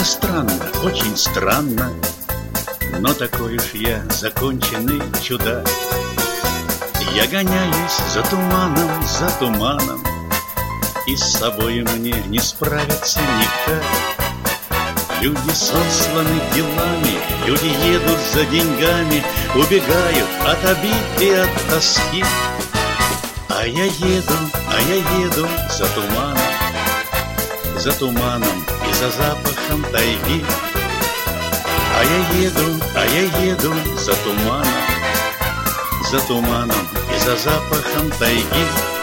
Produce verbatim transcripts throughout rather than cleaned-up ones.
странно, очень странно, но такой уж я законченный чудак. Я гоняюсь за туманом, за туманом, и с собой мне не справиться никак. Люди сосланы делами, люди едут за деньгами, убегают от обид и от тоски. А я еду, а я еду за туманом, за туманом и за запахом тайги. А я еду, а я еду за туманом, за туманом и за запахом тайги.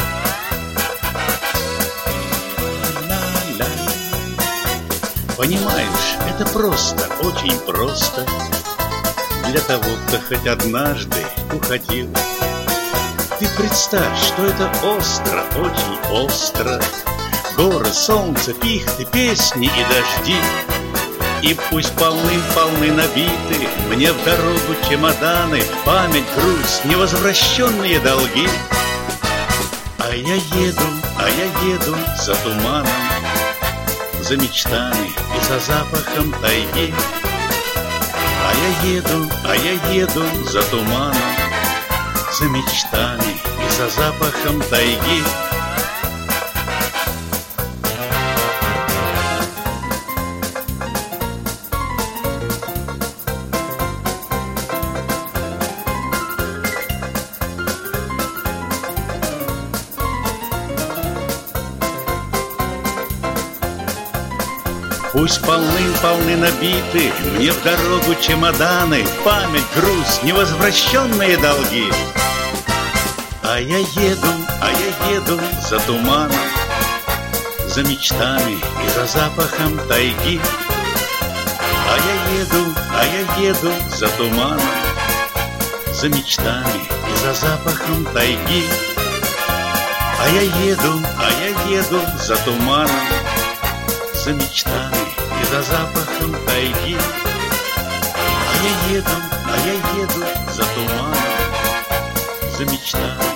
Понимаешь, это просто, очень просто для того, кто хоть однажды уходил. Ты представь, что это остро, очень остро. Горы, солнце, пихты, песни и дожди. И пусть полны-полны набиты мне в дорогу чемоданы, память, грусть, невозвращенные долги. А я еду, а я еду за туманом, за мечтами и за запахом тайги. А я еду, а я еду за туманом, за мечтами и за запахом тайги. Пусть полны-полны набиты мне в дорогу чемоданы, память, грусть, невозвращенные долги. А я еду, а я еду за туманом, за мечтами и за запахом тайги. А я еду, а я еду за туманом, за мечтами и за запахом тайги. А я еду, а я еду за туманом, за мечтами и за запахом тайги. А я еду, а я еду за туманом, за мечтами